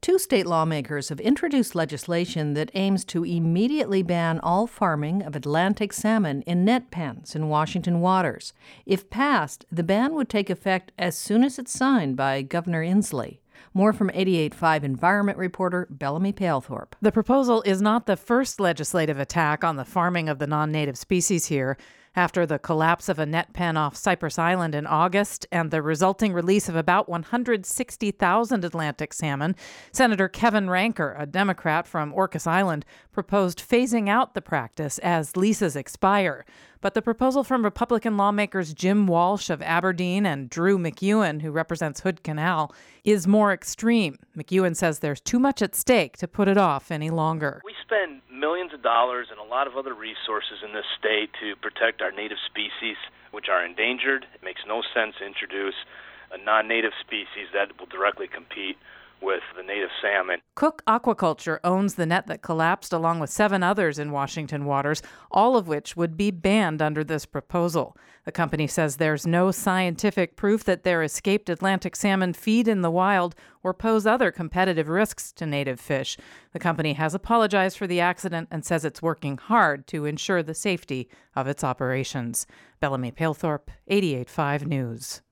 Two state lawmakers have introduced legislation that aims to immediately ban all farming of Atlantic salmon in net pens in Washington waters. If passed, the ban would take effect as soon as it's signed by Governor Inslee. More from 88.5 Environment reporter Bellamy Palethorpe. The proposal is not the first legislative attack on the farming of the non-native species here. After the collapse of a net pen off Cypress Island in August and the resulting release of about 160,000 Atlantic salmon, Senator Kevin Ranker, a Democrat from Orcas Island, proposed phasing out the practice as leases expire. But the proposal from Republican lawmakers Jim Walsh of Aberdeen and Drew McEwen, who represents Hood Canal, is more extreme. McEwen says there's too much at stake to put it off any longer. We spend millions of dollars and a lot of other resources in this state to protect our native species, which are endangered. It makes no sense to introduce a non-native species that will directly compete with the native salmon. Cook Aquaculture owns the net that collapsed along with 7 others in Washington waters, all of which would be banned under this proposal. The company says there's no scientific proof that their escaped Atlantic salmon feed in the wild or pose other competitive risks to native fish. The company has apologized for the accident and says it's working hard to ensure the safety of its operations. Bellamy Palethorpe, 88.5 News.